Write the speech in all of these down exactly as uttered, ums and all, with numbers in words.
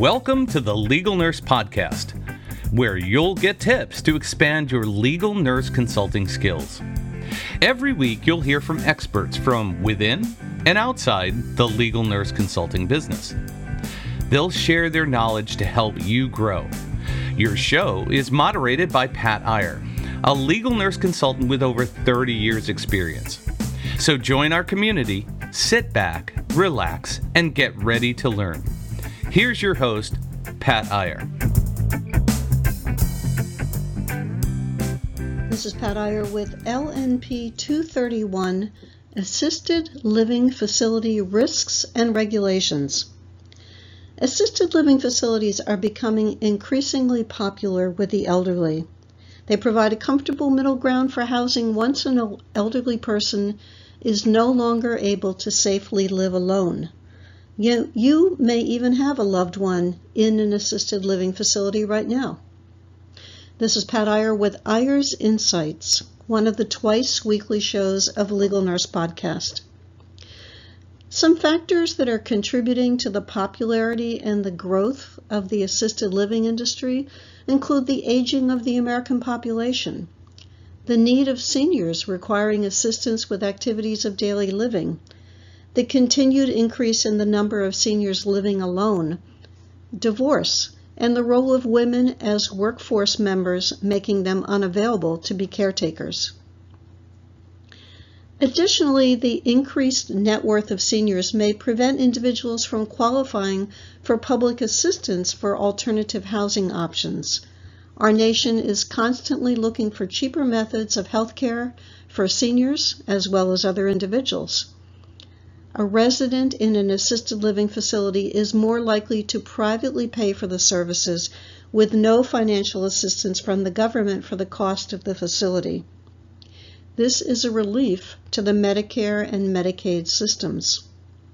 Welcome to the Legal Nurse Podcast, where you'll get tips to expand your legal nurse consulting skills. Every week, you'll hear from experts from within and outside the legal nurse consulting business. They'll share their knowledge to help you grow. Your show is moderated by Pat Iyer, a legal nurse consultant with over thirty years experience. So join our community, sit back, relax, and get ready to learn. Here's your host, Pat Iyer. This is Pat Iyer with L N P two thirty-one, Assisted Living Facility Risks and Regulations. Assisted living facilities are becoming increasingly popular with the elderly. They provide a comfortable middle ground for housing once an elderly person is no longer able to safely live alone. You, you may even have a loved one in an assisted living facility right now. This is Pat Iyer with Iyer's Insights, one of the twice weekly shows of Legal Nurse Podcast. Some factors that are contributing to the popularity and the growth of the assisted living industry include the aging of the American population, the need of seniors requiring assistance with activities of daily living, the continued increase in the number of seniors living alone, divorce, and the role of women as workforce members, making them unavailable to be caretakers. Additionally, the increased net worth of seniors may prevent individuals from qualifying for public assistance for alternative housing options. Our nation is constantly looking for cheaper methods of health care for seniors as well as other individuals. A resident in an assisted living facility is more likely to privately pay for the services with no financial assistance from the government for the cost of the facility. This is a relief to the Medicare and Medicaid systems.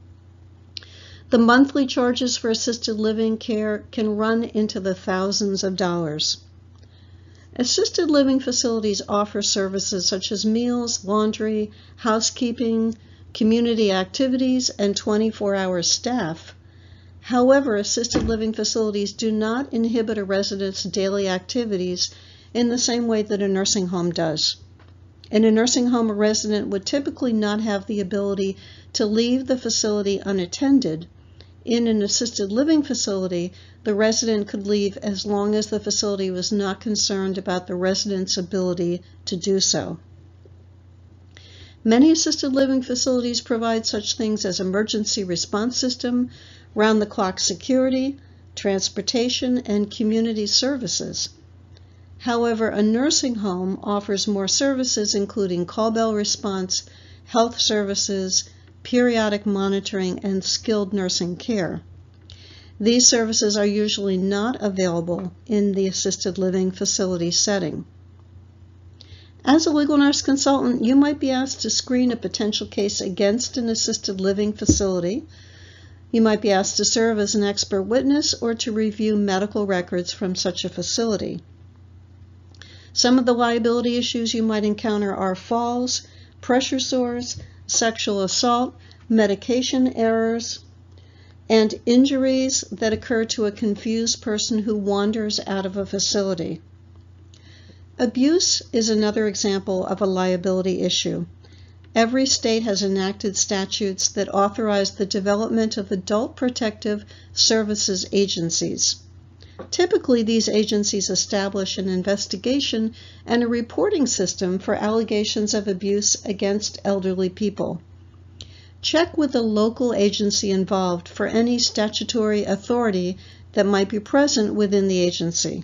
The monthly charges for assisted living care can run into the thousands of dollars. Assisted living facilities offer services such as meals, laundry, housekeeping, community activities, and twenty-four hour staff. However, assisted living facilities do not inhibit a resident's daily activities in the same way that a nursing home does. In a nursing home, a resident would typically not have the ability to leave the facility unattended. In an assisted living facility, the resident could leave as long as the facility was not concerned about the resident's ability to do so. Many assisted living facilities provide such things as emergency response system, round-the-clock security, transportation, and community services. However, a nursing home offers more services including call bell response, health services, periodic monitoring, and skilled nursing care. These services are usually not available in the assisted living facility setting. As a legal nurse consultant, you might be asked to screen a potential case against an assisted living facility. You might be asked to serve as an expert witness or to review medical records from such a facility. Some of the liability issues you might encounter are falls, pressure sores, sexual assault, medication errors, and injuries that occur to a confused person who wanders out of a facility. Abuse is another example of a liability issue. Every state has enacted statutes that authorize the development of adult protective services agencies. Typically, these agencies establish an investigation and a reporting system for allegations of abuse against elderly people. Check with the local agency involved for any statutory authority that might be present within the agency.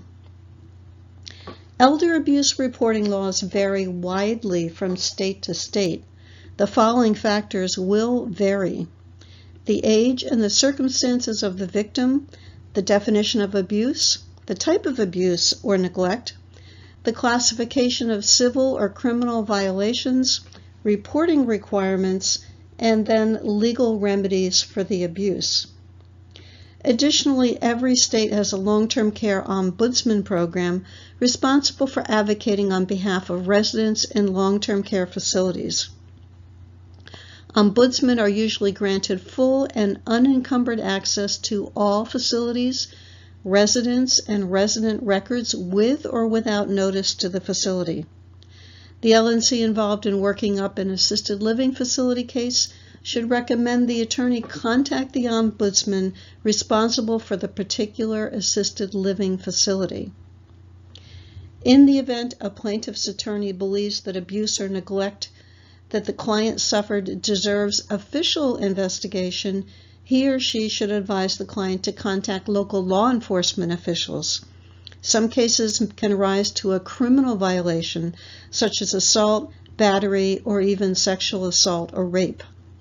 Elder abuse reporting laws vary widely from state to state. The following factors will vary: the age and the circumstances of the victim, the definition of abuse, the type of abuse or neglect, the classification of civil or criminal violations, reporting requirements, and then legal remedies for the abuse. Additionally, every state has a long-term care ombudsman program responsible for advocating on behalf of residents in long-term care facilities. Ombudsmen are usually granted full and unencumbered access to all facilities, residents, and resident records with or without notice to the facility. The L N C involved in working up an assisted living facility case should recommend the attorney contact the ombudsman responsible for the particular assisted living facility. In the event a plaintiff's attorney believes that abuse or neglect that the client suffered deserves official investigation, he or she should advise the client to contact local law enforcement officials. Some cases can rise to a criminal violation, such as assault, battery, or even sexual assault or rape.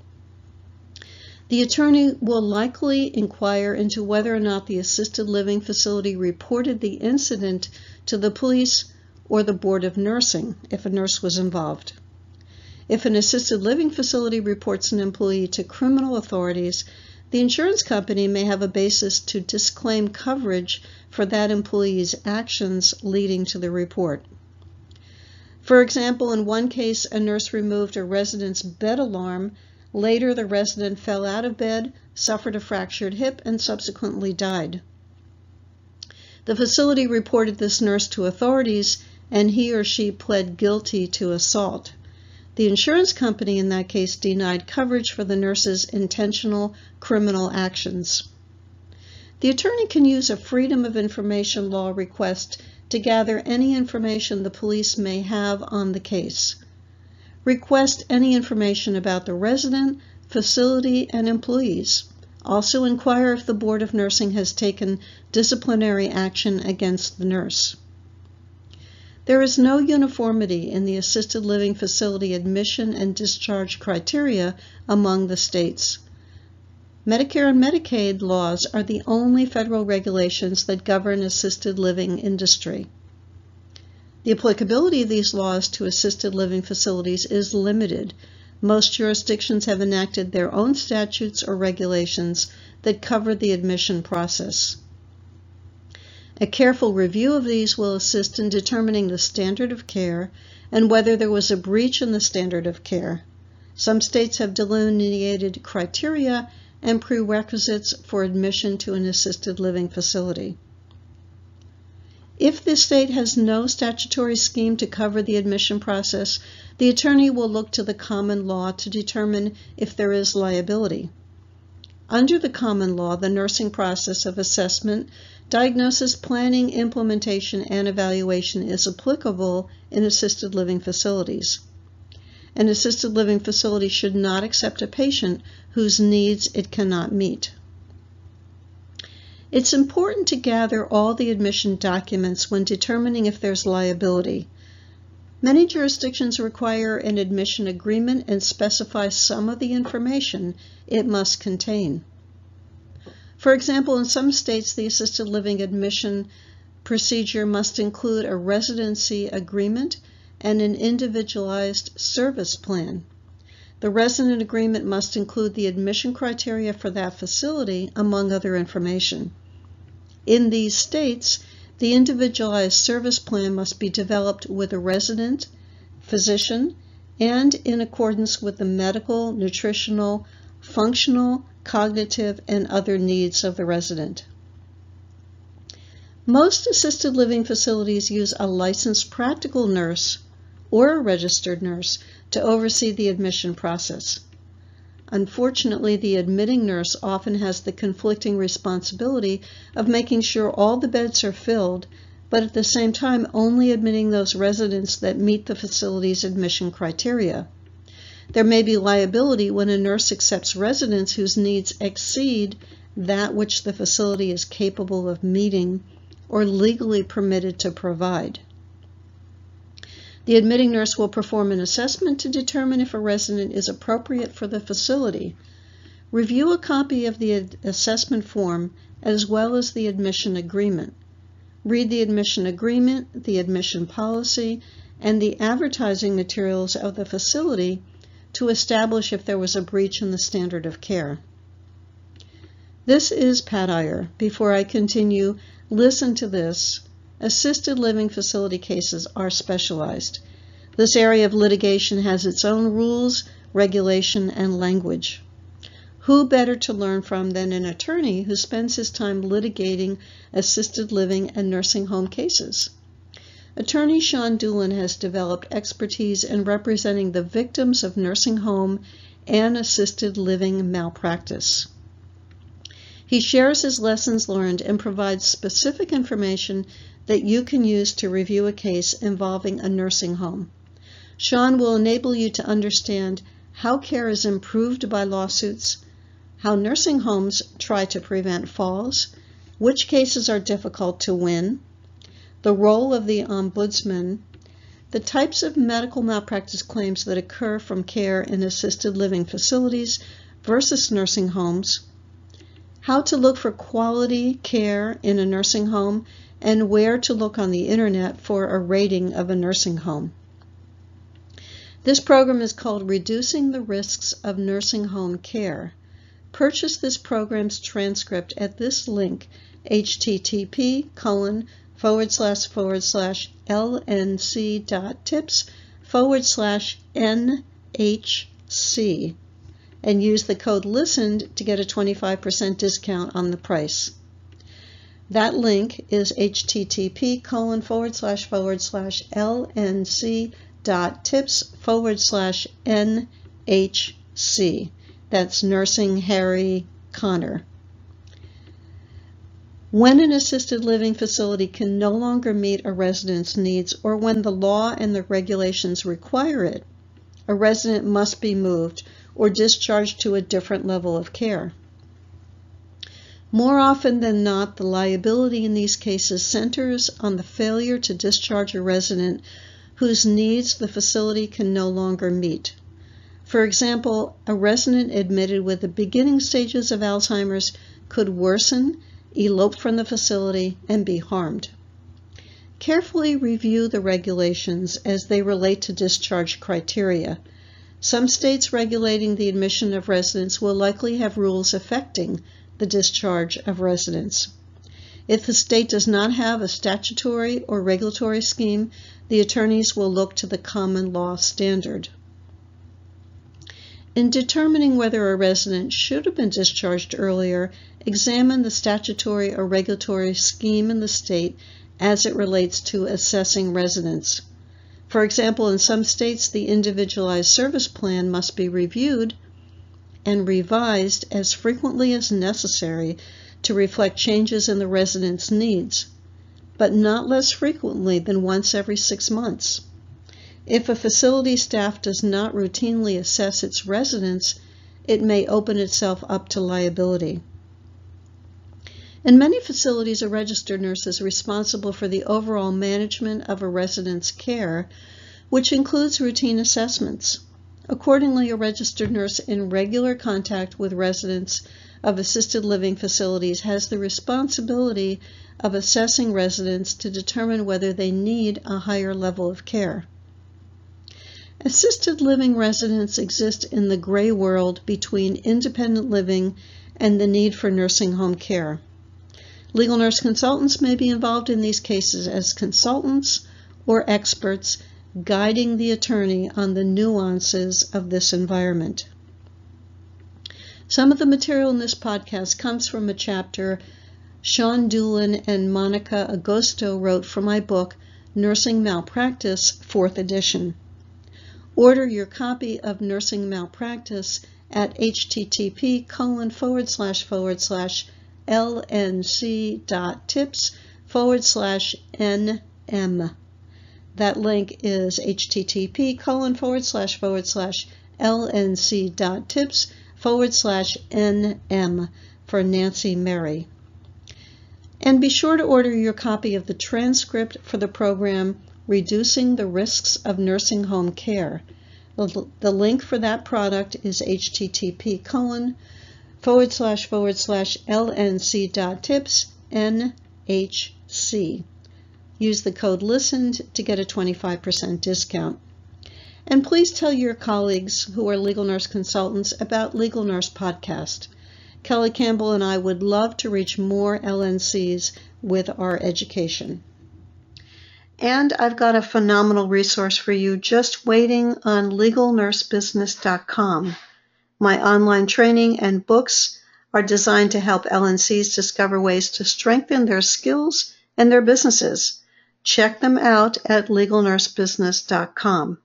The attorney will likely inquire into whether or not the assisted living facility reported the incident to the police or the Board of Nursing, if a nurse was involved. If an assisted living facility reports an employee to criminal authorities, the insurance company may have a basis to disclaim coverage for that employee's actions leading to the report. For example, in one case, a nurse removed a resident's bed alarm. Later, the resident fell out of bed, suffered a fractured hip, and subsequently died. The facility reported this nurse to authorities, and he or she pled guilty to assault. The insurance company in that case denied coverage for the nurse's intentional criminal actions. The attorney can use a Freedom of Information law request to gather any information the police may have on the case. Request any information about the resident, facility, and employees. Also inquire if the Board of Nursing has taken disciplinary action against the nurse. There is no uniformity in the assisted living facility admission and discharge criteria among the states. Medicare and Medicaid laws are the only federal regulations that govern assisted living industry. The applicability of these laws to assisted living facilities is limited. Most jurisdictions have enacted their own statutes or regulations that cover the admission process. A careful review of these will assist in determining the standard of care and whether there was a breach in the standard of care. Some states have delineated criteria and prerequisites for admission to an assisted living facility. If the state has no statutory scheme to cover the admission process, the attorney will look to the common law to determine if there is liability. Under the common law, the nursing process of assessment, diagnosis, planning, implementation, and evaluation is applicable in assisted living facilities. An assisted living facility should not accept a patient whose needs it cannot meet. It's important to gather all the admission documents when determining if there's liability. Many jurisdictions require an admission agreement and specify some of the information it must contain. For example, in some states, the assisted living admission procedure must include a residency agreement and an individualized service plan. The resident agreement must include the admission criteria for that facility, among other information. In these states, the individualized service plan must be developed with a resident, physician, and in accordance with the medical, nutritional, functional, cognitive, and other needs of the resident. Most assisted living facilities use a licensed practical nurse or a registered nurse to oversee the admission process. Unfortunately, the admitting nurse often has the conflicting responsibility of making sure all the beds are filled, but at the same time only admitting those residents that meet the facility's admission criteria. There may be liability when a nurse accepts residents whose needs exceed that which the facility is capable of meeting or legally permitted to provide. The admitting nurse will perform an assessment to determine if a resident is appropriate for the facility. Review a copy of the assessment form as well as the admission agreement. Read the admission agreement, the admission policy, and the advertising materials of the facility to establish if there was a breach in the standard of care. This is Pat Iyer. Before I continue, listen to this. Assisted living facility cases are specialized. This area of litigation has its own rules, regulation, and language. Who better to learn from than an attorney who spends his time litigating assisted living and nursing home cases? Attorney Sean Doolan has developed expertise in representing the victims of nursing home and assisted living malpractice. He shares his lessons learned and provides specific information that you can use to review a case involving a nursing home. Sean will enable you to understand how care is improved by lawsuits, how nursing homes try to prevent falls, which cases are difficult to win, the role of the ombudsman, the types of medical malpractice claims that occur from care in assisted living facilities versus nursing homes, how to look for quality care in a nursing home, and where to look on the internet for a rating of a nursing home. This program is called Reducing the Risks of Nursing Home Care. Purchase this program's transcript at this link, http colon forward slash forward slash lnc.tips forward slash nhc and use the code LISTENED to get a twenty-five percent discount on the price. That link is http colon forward slash forward slash lnc.tips forward slash nhc. That's Nursing Harry Connor. When an assisted living facility can no longer meet a resident's needs, or when the law and the regulations require it, a resident must be moved or discharged to a different level of care. More often than not, the liability in these cases centers on the failure to discharge a resident whose needs the facility can no longer meet. For example, a resident admitted with the beginning stages of Alzheimer's could worsen, elope from the facility, and be harmed. Carefully review the regulations as they relate to discharge criteria. Some states regulating the admission of residents will likely have rules affecting the discharge of residents. If the state does not have a statutory or regulatory scheme, the attorneys will look to the common law standard. In determining whether a resident should have been discharged earlier, examine the statutory or regulatory scheme in the state as it relates to assessing residents. For example, in some states, the individualized service plan must be reviewed and revised as frequently as necessary to reflect changes in the resident's needs, but not less frequently than once every six months. If a facility staff does not routinely assess its residents, it may open itself up to liability. In many facilities, a registered nurse is responsible for the overall management of a resident's care, which includes routine assessments. Accordingly, a registered nurse in regular contact with residents of assisted living facilities has the responsibility of assessing residents to determine whether they need a higher level of care. Assisted living residents exist in the gray world between independent living and the need for nursing home care. Legal nurse consultants may be involved in these cases as consultants or experts, guiding the attorney on the nuances of this environment. Some of the material in this podcast comes from a chapter Sean Doolan and Monica Agosto wrote for my book, Nursing Malpractice, fourth edition. Order your copy of Nursing Malpractice at http colon forward slash forward slash lnc.tips forward slash nm. That link is http colon forward slash forward slash lnc.tips forward slash nm for Nancy Mary. And be sure to order your copy of the transcript for the program Reducing the Risks of Nursing Home Care. The, the link for that product is http colon forward slash forward slash lnc.tips nhc. Use the code LISTENED to get a twenty-five percent discount. And please tell your colleagues who are legal nurse consultants about Legal Nurse Podcast. Kelly Campbell and I would love to reach more L N Cs with our education. And I've got a phenomenal resource for you just waiting on legal nurse business dot com. My online training and books are designed to help L N Cs discover ways to strengthen their skills and their businesses. Check them out at legal nurse business dot com.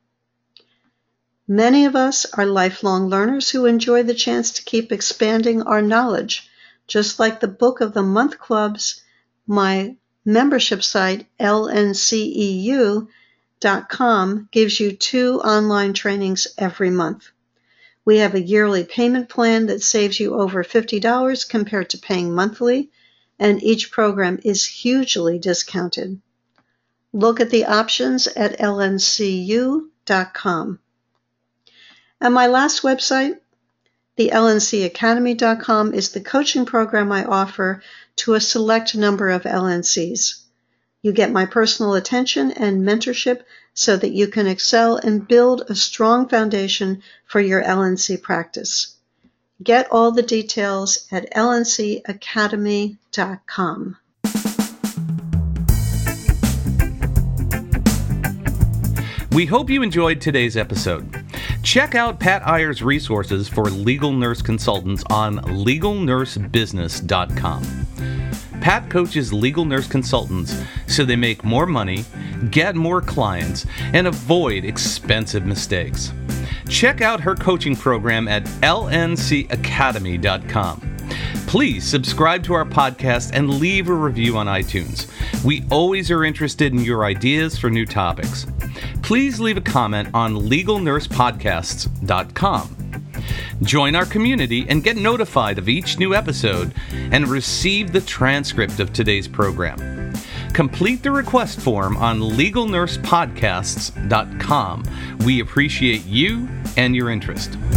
Many of us are lifelong learners who enjoy the chance to keep expanding our knowledge. Just like the Book of the Month clubs, my membership site, L N C E U dot com, gives you two online trainings every month. We have a yearly payment plan that saves you over fifty dollars compared to paying monthly, and each program is hugely discounted. Look at the options at L N C U dot com. And my last website, the L N C Academy dot com, is the coaching program I offer to a select number of L N Cs. You get my personal attention and mentorship so that you can excel and build a strong foundation for your L N C practice. Get all the details at L N C Academy dot com. We hope you enjoyed today's episode. Check out Pat Iyer's resources for legal nurse consultants on legal nurse business dot com. Pat coaches legal nurse consultants so they make more money, get more clients, and avoid expensive mistakes. Check out her coaching program at L N C Academy dot com. Please subscribe to our podcast and leave a review on iTunes. We always are interested in your ideas for new topics. Please leave a comment on legal nurse podcasts dot com. Join our community and get notified of each new episode and receive the transcript of today's program. Complete the request form on legal nurse podcasts dot com. We appreciate you and your interest.